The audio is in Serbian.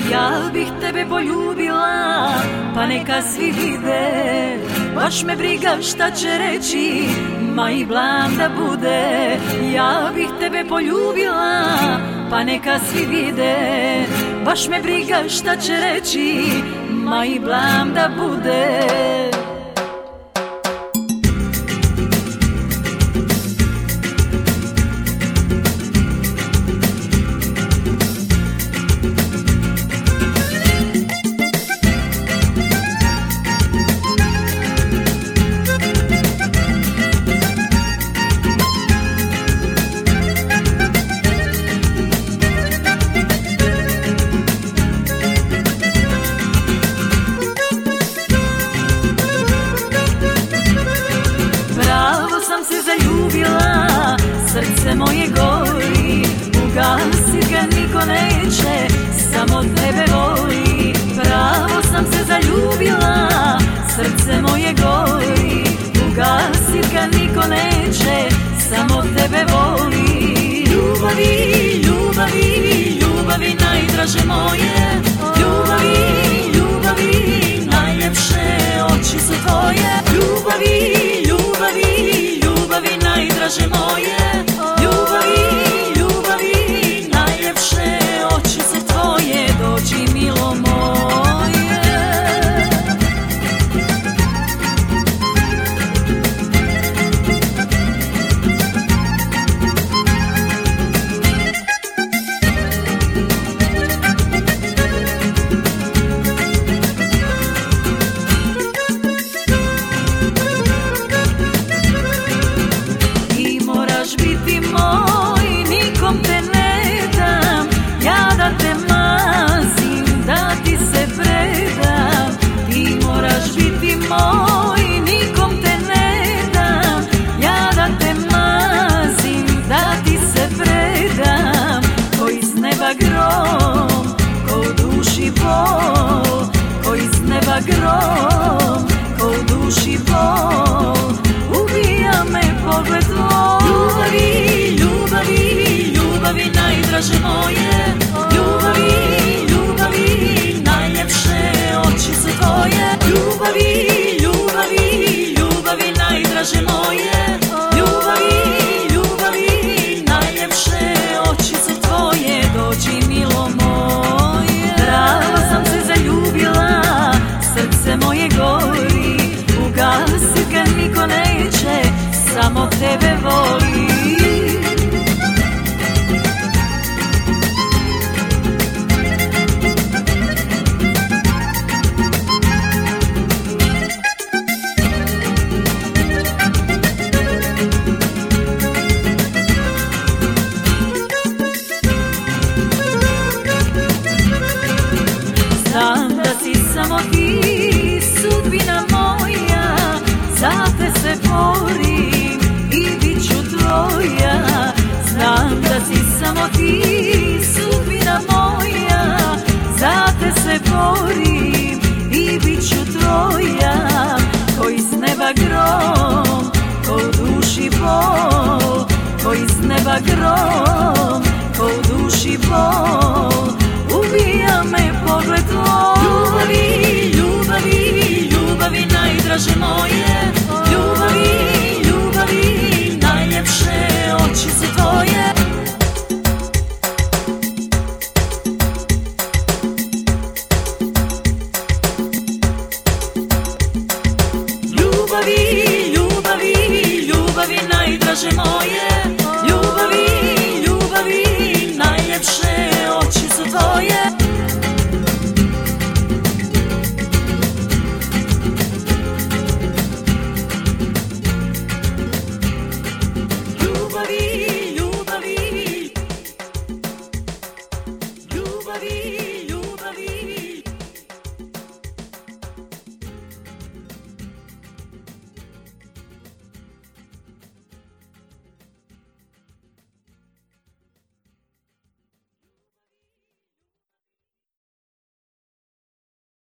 Ja bih tebe poljubila, pa neka svi vide. Baš me briga šta će reći, ma i blam da bude. Ja bih tebe poljubila, pa neka svi vide. Baš me briga šta će reći, ma i blam da bude. Srce moje gori, ugasit ga niko neće, samo tebe voli. Pravo sam se zaljubila, srce moje gori, ugasit ga niko neće, samo tebe voli. Ljubavi, ljubavi, ljubavi najdraže moje. Ljubavi, ljubavi, najljepše oči su tvoje. Ljubavi, ljubavi, ljubavi najdraže moje. Ljubavi, ljubavi, najljepše oči su tvoje, dođi milo moje. Biti moj, nikom te ne dam, ja da te mazim, da ti se predam. Ti moraš biti moj, nikom te ne dam, ja da te mazim, da ti se predam. Ko iz neba grom, ko u duši bol, ko iz neba grom, ko u duši bol, ubija me pogled tvoj. Ljubavi, ljubavi, ljubavi najdraže moje. Ljubavi, ljubavi, najljepše oči su tvoje. Ljubavi, ljubavi, ljubavi najdraže moje. Ljubavi, ljubavi, najljepše oči su tvoje, dođi milo moje. Pravo sam se zaljubila, srce moje gori, ugasit ga niko neće, samo tebe voli. Znam da si samo ti, sudbina moja, za te se borim i bit ću tvoja. Znam da si samo ti, sudbina moja, za te se borim i bit ću tvoja. Ko iz neba grom, ko u duši bol, ko iz neba grom, ko u duši bol, ubija me pogled tvoj. Ljubavi, ljubavi, ljubavi najdraže moje. Ljubavi, ljubavi, najljepše oči su tvoje. Ljubavi, ljubavi, ljubavi najdraže moje.